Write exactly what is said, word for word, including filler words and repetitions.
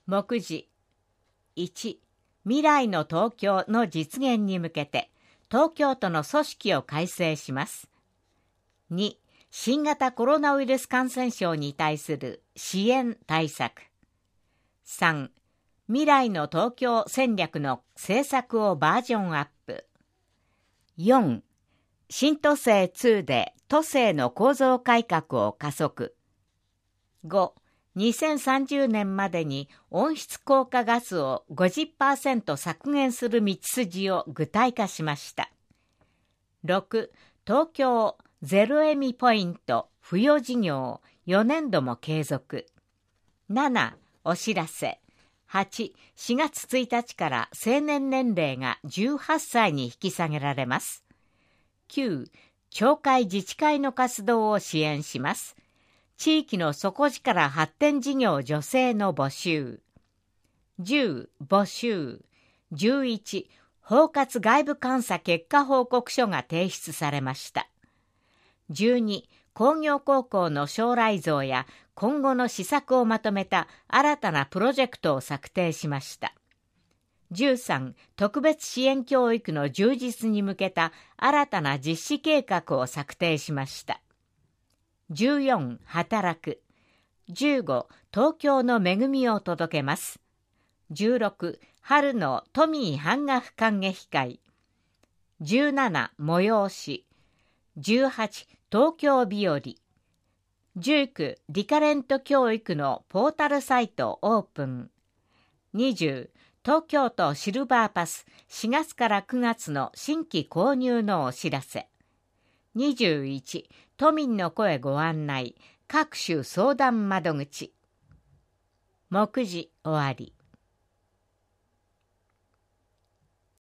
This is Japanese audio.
目次いち、未来の東京の実現に向けて東京都の組織を改正します。に、新型コロナウイルス感染症に対する支援対策。さん、未来の東京戦略の政策をバージョンアップ。よん、新都政にで都政の構造改革を加速。ご、にせんさんじゅうねんまでに温室効果ガスを ごじゅっパーセント 削減する道筋を具体化しました。ろく、東京ゼロエミポイント付与事業よねんども継続。なな、お知らせ。はち、しがつついたちから成年年齢がじゅうはっさいに引き下げられます。きゅう、町会自治会の活動を支援します。地域の底力発展事業助成の募集。じゅう、募集。じゅういち、包括外部監査結果報告書が提出されました。じゅうに、工業高校の将来像や今後の施策をまとめた新たなプロジェクトを策定しました。じゅうさん、特別支援教育の充実に向けた新たな実施計画を策定しました。じゅうよん、働く。じゅうご、東京の恵みを届けます。じゅうろく、春の都民半額歓迎会。じゅうなな、催し。じゅうはち、東京日和。じゅうきゅう、リカレント教育のポータルサイトオープン。にじゅう、東京都シルバーパスしがつからくがつの新規購入のお知らせ。にじゅういち、都民の声ご案内、各種相談窓口。目次終わり。